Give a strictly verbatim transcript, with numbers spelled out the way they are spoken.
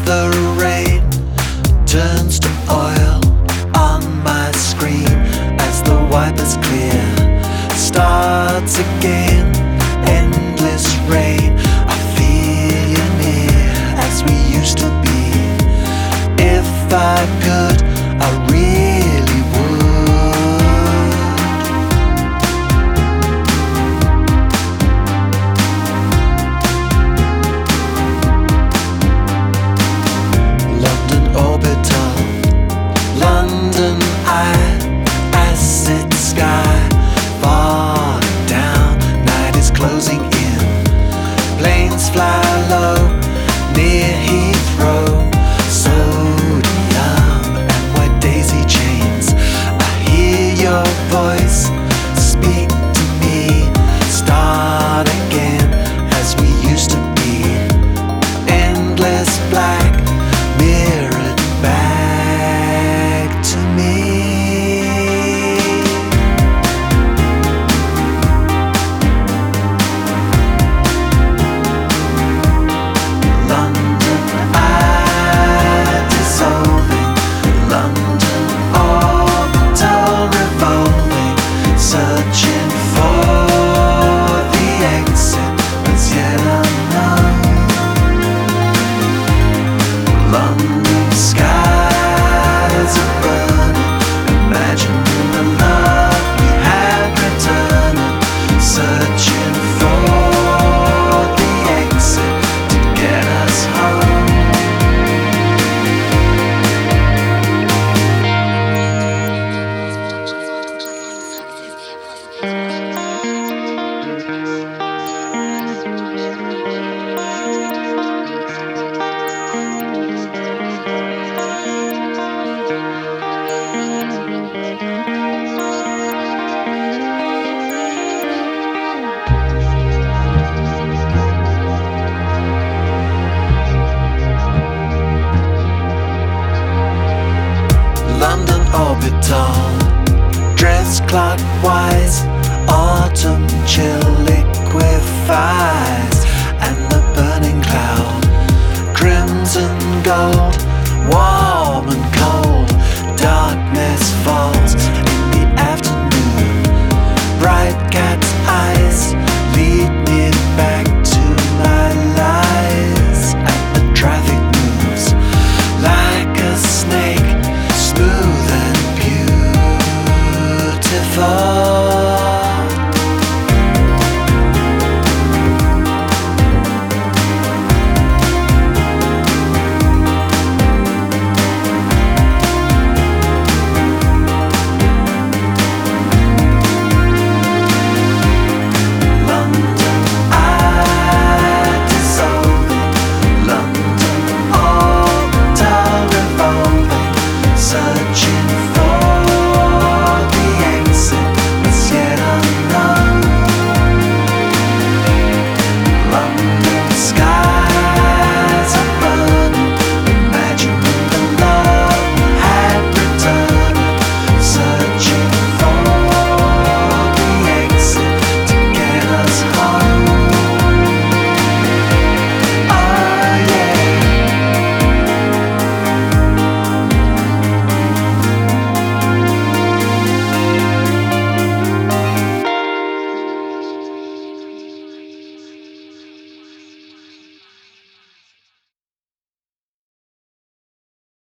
the rain turns to oil on my screen as the wipers clear. Starts again, endless rain. I feel you near as we used to be. If I could, I really would. London orbital, London eye, acid sky, far down, night is closing in. Planes fly low, near Heathrow, sodium and white daisy chains. I hear your voice, speak to me, start again as we used to be. Endless black, mirrored back to me. London eye dissolving, London orbital revolving, searching for the exit that's yet unknown. London skies are burning, imagine the love we had returning, searching for the exit to get us home. London orbital, dress clockwise, autumn chill liquefies, and the burning cloud, crimson gold, one